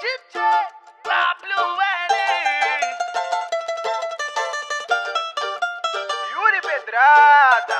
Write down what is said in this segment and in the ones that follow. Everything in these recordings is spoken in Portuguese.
DJ WL Yuri Pedrada.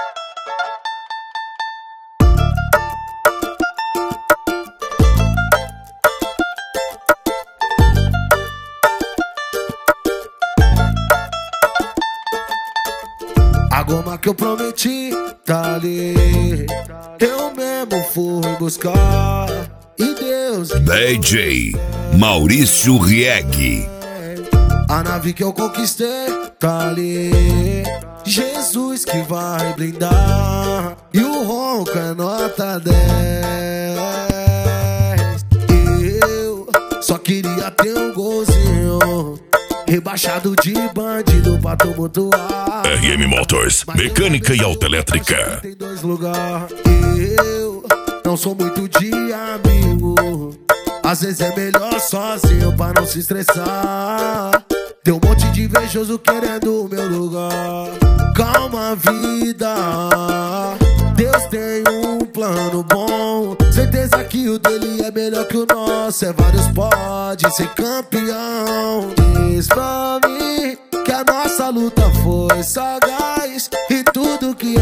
A goma que eu prometi tá ali, eu mesmo fui buscar. E Deus DJ Maurício Rieg. A nave que eu conquistei tá ali, Jesus que vai blindar. E o ronco é nota 10. Eu só queria ter um golzinho, rebaixado de bandido pra tumultuar. RM Motors, mecânica e autoelétrica. Tem dois lugares. Eu não sou muito de amigo, às vezes é melhor sozinho pra não se estressar. Tem um monte de invejoso querendo o meu lugar. Calma, vida, Deus tem um plano bom. Certeza que o dele é melhor que o nosso. É vários pode ser campeão. Diz pra mim que a nossa luta foi sagaz, e tudo que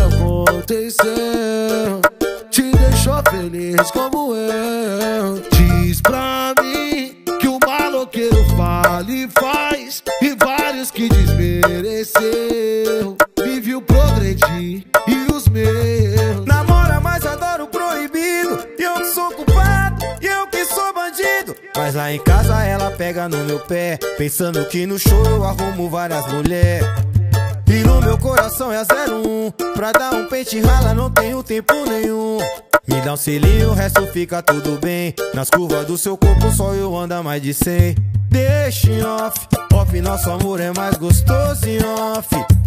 aconteceu te deixou feliz como eu. Diz pra mim que o maloqueiro fala e faz, e vários que desmereceu me viu progredir e os meus. Namora, mas adoro o proibido, e eu que sou culpado, e eu que sou bandido. Mas lá em casa ela pega no meu pé, pensando que no show eu arrumo várias mulheres. E no meu coração é 01, pra dar um pente rala não tenho tempo nenhum. Me dá um selinho, o resto fica tudo bem. Nas curvas do seu corpo só eu ando a mais de 100. Deixa em off, off, nosso amor é mais gostoso em off.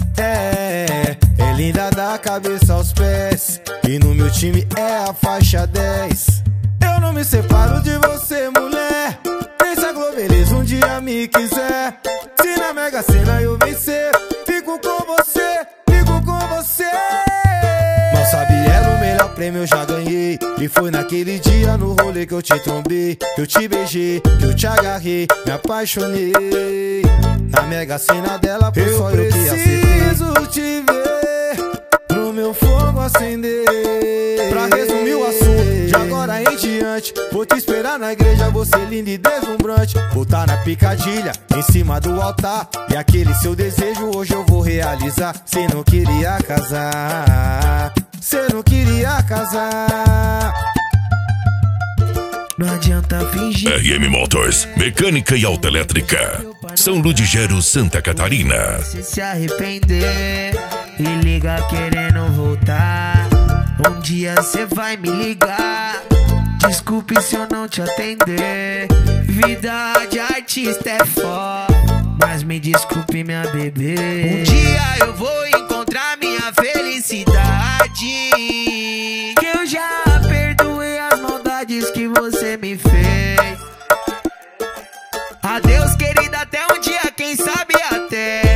É linda da cabeça aos pés, e no meu time é a faixa 10. Eu não me separo de você, mulher, nem se a Globeleza um dia me quiser. Se na Mega Sena eu vencer, fico com você, fico com você. Mal sabe ela, o melhor prêmio eu já ganhei, e foi naquele dia no rolê que eu te trombei, que eu te beijei, que eu te agarrei, me apaixonei. Na Mega Sena dela foi só eu que acertei. Preciso te ver pro meu fogo acender. Pra resumir o assunto, de agora em diante vou te esperar na igreja, você linda e deslumbrante. Vou tá na picadilha, em cima do altar, e aquele seu desejo hoje eu vou realizar. Cê não queria casar, cê não queria casar. Não adianta fingir. RM Motors, mecânica e autoelétrica. São Ludgero, Santa Catarina. Se arrepender e liga querendo voltar, um dia cê vai me ligar. Desculpe se eu não te atender, vida de artista é foda, mas me desculpe, minha bebê. Um dia eu vou encontrar minha felicidade, que eu já perdoei as maldades que você me fez. Adeus, querida, até um dia, quem sabe até.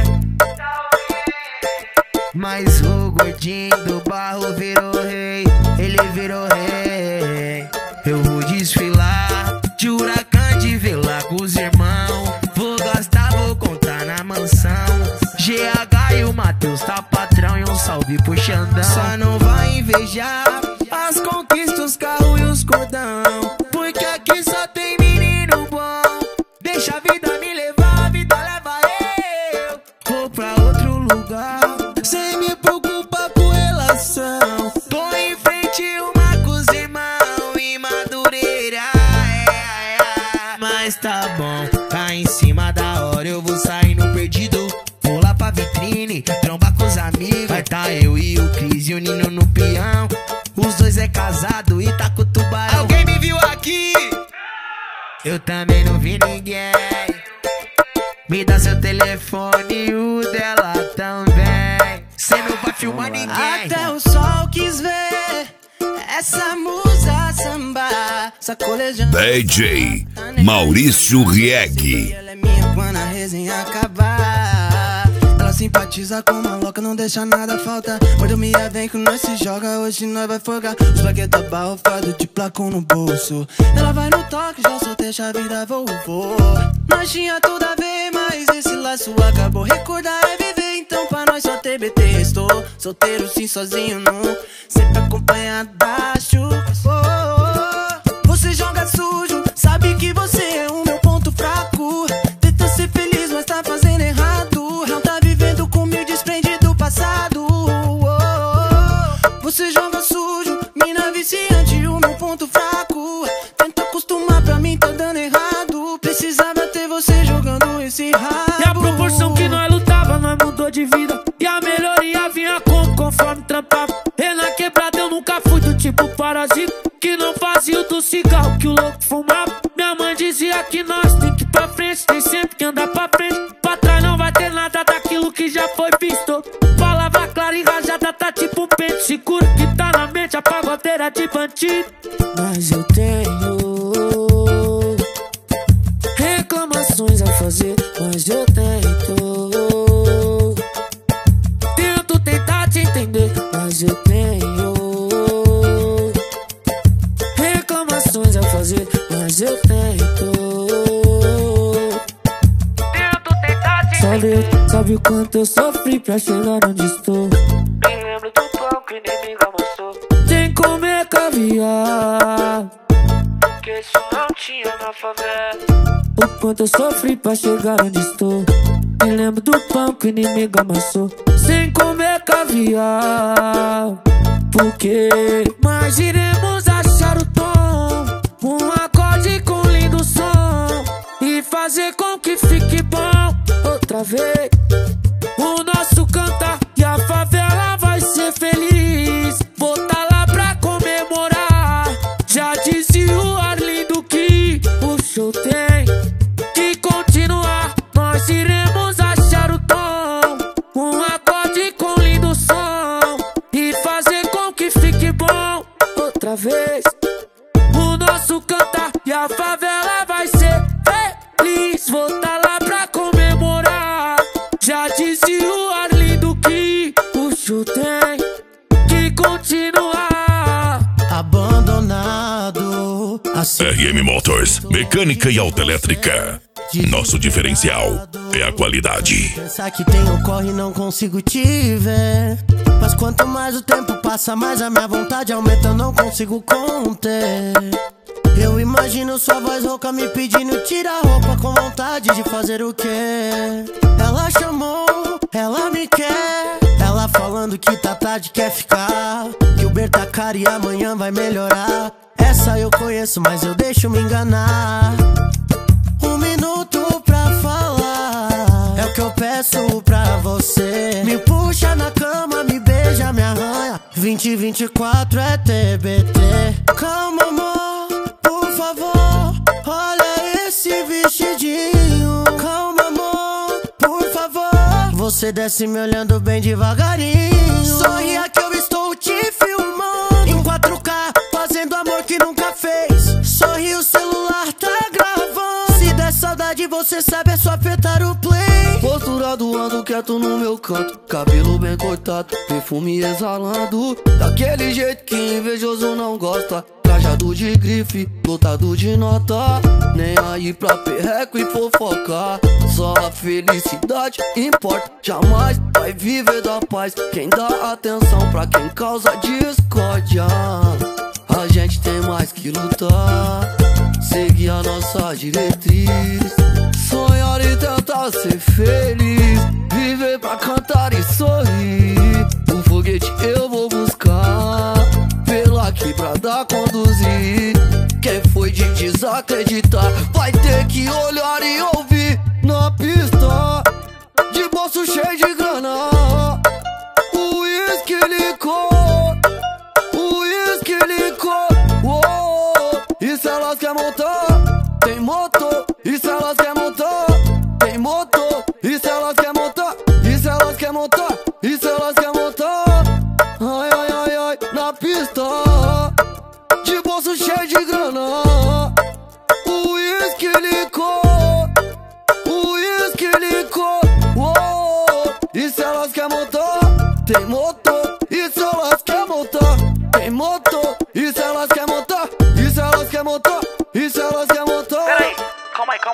Mas o gordinho do barro virou rei, ele virou rei. Eu vou desfilar de Huracan de Vila com os irmãos, vou gastar, vou contar na mansão. GH e o Matheus tá patrão, e um salve pro Xandão. Só não vai invejar as conquistas, os carros e os cordão, porque aqui só tem menino bom. Deixa a vida me levar, a vida leva eu. Vou pra outro lugar, sem me preocupar com relação. Tô em frente uma com os irmãos em Madureira, mas tá bom, tá em cima da hora. Eu vou sair no perdido, vou lá pra vitrine, trombar com os amigos. Vai tá eu e o Cris e o Nino no peão. Os dois é casado e tá com o tubarão. Alguém me viu aqui? Eu também não vi ninguém. Me dá seu telefone e o dela também. Cê não vai filmar ninguém. Até o sol quis ver essa musa samba, sacolejando. DJ Maurício Rieg. Ela é minha quando a resenha acabar. Ela simpatiza com uma louca, não deixa nada faltar. Quando me vem que nós se joga, hoje nós vai folgar. Os bagueta barrofado de placão no bolso. Ela vai no toque, já soltei a vida, vou. Nós tinha tudo a ver, mas esse laço acabou. Recordar é viver, então pra nós só TBT restou. Solteiro sim, sozinho não, sempre acompanhado da chuva. Você joga sujo, sabe que você é o meu ponto fraco. Tenta ser feliz, mas tá fazendo errado. Não tá vivendo comigo, desprende do passado. Você joga sujo, mina viciante, o meu ponto fraco. Tenta acostumar, pra mim tá dando errado. Precisava ter você jogando esse rabo. E a proporção que nós lutava, nós mudou de vida. E a melhoria vinha conforme trampava. E na quebrada eu nunca fui do tipo parasita que não fazia o do cigarro que o louco fumava. Minha mãe dizia que nós tem que ir pra frente, tem sempre que andar pra frente. Pra trás não vai ter nada daquilo que já foi visto. Palavra clara e rajada tá tipo um pente. Seguro que tá na mente a pagodeira de bandido. Mas eu tenho reclamações a fazer, mas eu tento tentar te entender. Mas eu tenho reclamações a fazer, mas eu tento tentar te entender. Sabe o quanto eu sofri pra chegar onde estou? Me lembro do pão que inimigo amassou. Tem que comer caviar, Porque isso não tinha na favela. o quanto eu sofri pra chegar onde estou. Me lembro do pão que o inimigo amassou. Sem comer caviar, porque mas iremos achar o tom, um acorde com lindo som, e fazer com que fique bom outra vez. O nosso cantar e a favela vai ser feliz. Vou tá lá pra comemorar. Já dizia o Arlindo que o show tem que continuar. Nós iremos achar o tom, um acorde com lindo som, e fazer com que fique bom outra vez. O nosso cantar e a favela vai ser feliz. Vou tá lá pra comemorar. Já dizia o Arlindo que o show tem que continuar. Abandonado assim. RM Motors, mecânica e autoelétrica. Nosso diferencial é a qualidade. Pensar que tenho corre, não consigo te ver. Mas quanto mais o tempo passa, mais a minha vontade aumenta, eu não consigo conter. Eu imagino sua voz rouca me pedindo tira a roupa, com vontade de fazer o quê? Ela chamou, ela me quer. Ela falando que tá tarde, quer ficar, que o Ber tá caro e amanhã vai melhorar. Essa eu conheço, mas eu deixo me enganar. Um minuto pra falar é o que eu peço pra você. Me puxa na cama, me beija, me arranha. 2024 é TBT. Calma, amor, por favor, olha esse vestidinho. Calma, amor, por favor. Você desce me olhando bem devagarinho. Sorria que eu estou te filmando em 4K, fazendo amor que nunca fez. Sorri, o celular tá gravando. Se der saudade, você sabe, é só apertar o play. Posturado, ando quieto no meu canto, cabelo bem cortado, perfume exalando, daquele jeito que invejoso não gosta. Trajado de grife, lotado de nota, nem aí pra perreco e fofocar. Só a felicidade importa, jamais vai viver da paz quem dá atenção pra quem causa discórdia. A gente tem mais que lutar, seguir a nossa diretriz, sonhar e tentar ser feliz, viver pra cantar e sorrir. Um foguete eu vou buscar, pela quebrada conduzir. Quem foi de desacreditar vai ter que olhar e ouvir. Na pista, de bolso cheio de grana, o uísque licor, o uísque licor. E se elas querem montar, tem motor. E se elas querem montar, tem motor. E se elas querem montar, e se elas querem montar, e se elas querem montar. Ai, ai, ai, ai, na pista, de bolso cheio de grana, o uísque licor, o uísque licor. E quer montar, tem motor. E se elas quer montar, tem motor. E se elas quer montar, e se elas quer montar, e se elas quer montar. Peraí, calma aí.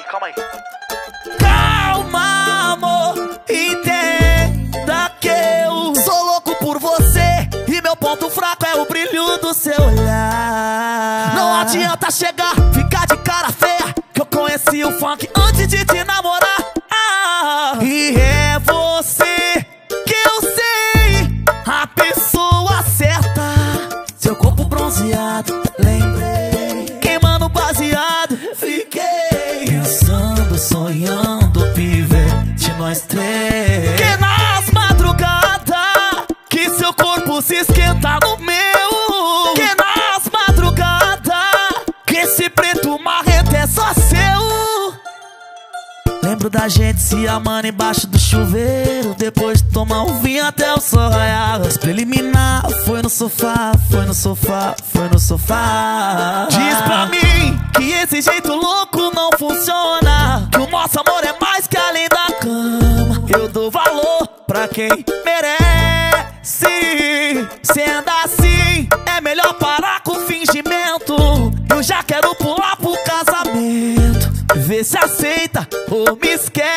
Calma, amor, entenda que eu sou louco por você e meu ponto fraco é o brilho do seu olhar. Não adianta chegar, ficar de cara feia, que eu conheci o funk antes de te namorar. E é você que eu sei, a pessoa certa. Seu corpo bronzeado, lembrei, queimando baseado. Fiquei pensando, sonhando, pivete nós três. Que nas madrugadas, que seu corpo se esquenta no meu. Que nas madrugadas, que esse preto marrento é só seu. Lembro da gente se amando embaixo do chuveiro, depois de tomar um vinho até o sol raiar. As preliminar foi no sofá, foi no sofá, foi no sofá. Diz pra mim que esse jeito louco não funciona, que o nosso amor é mais que além da cama. Eu dou valor pra quem merece. Sendo assim, é melhor parar com o fingimento. Eu já quero pular pro casamento. Vê se aceita ou me esquece.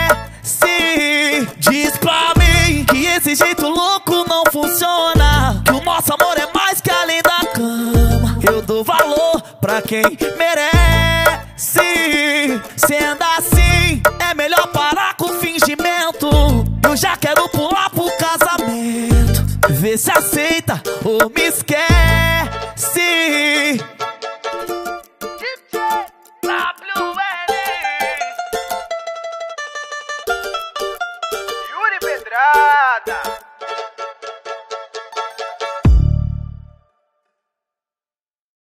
Diz pra mim que esse jeito louco não funciona, que o nosso amor é mais que além da cama. Eu dou valor pra quem merece. Sendo assim, é melhor parar com o fingimento. Eu já quero pular pro casamento. Vê se aceita ou me esquece.